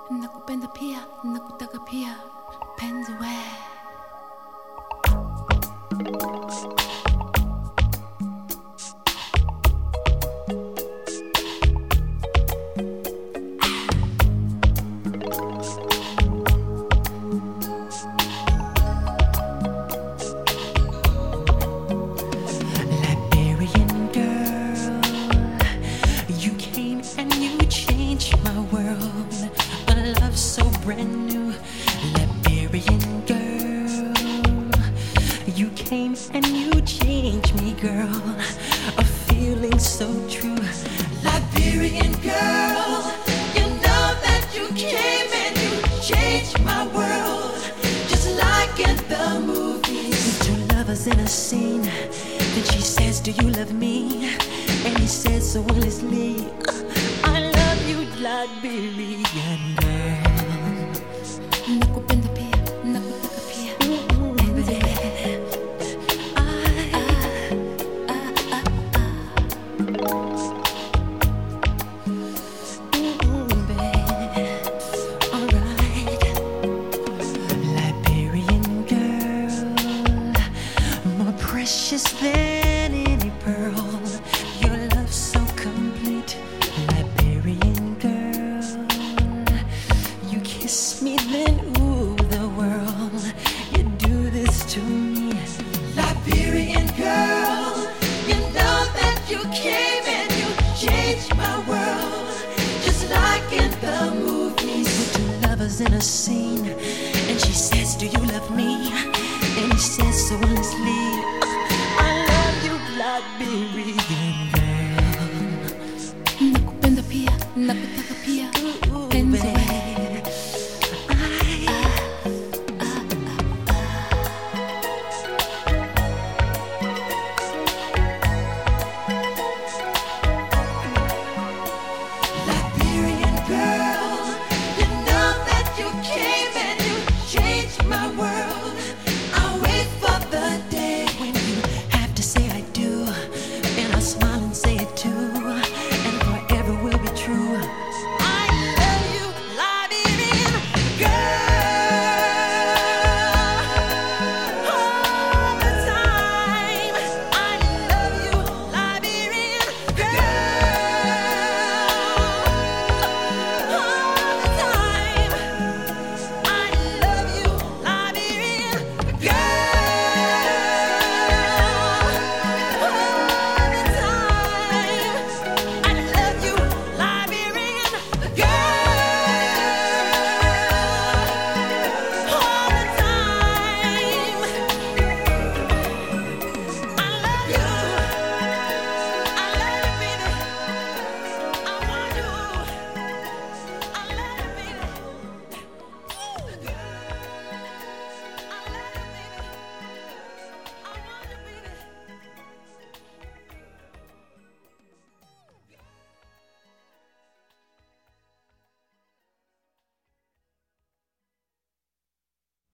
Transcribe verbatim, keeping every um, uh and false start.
nakupenda pia, nakutaka pia, penzi we. Brand new Liberian girl, you came and you changed me, girl. A feeling so true. Liberian girl, you know that you came and you changed my world, just like in the movies. Two lovers in a scene, then she says, do you love me? And he says so honestly, I love you, Liberian girl. Nakupenda pia, nakutaka pia, penzi we. Liberian girl, more precious than any pearl. Your love so complete. Liberian girl, you kiss me then ooh the world. You do this to me. Liberian girl, you know that you came and you changed my world, just like in the movies. With two lovers in a scene, and she says, do you love me? And he says so honestly, I love you, Liberian.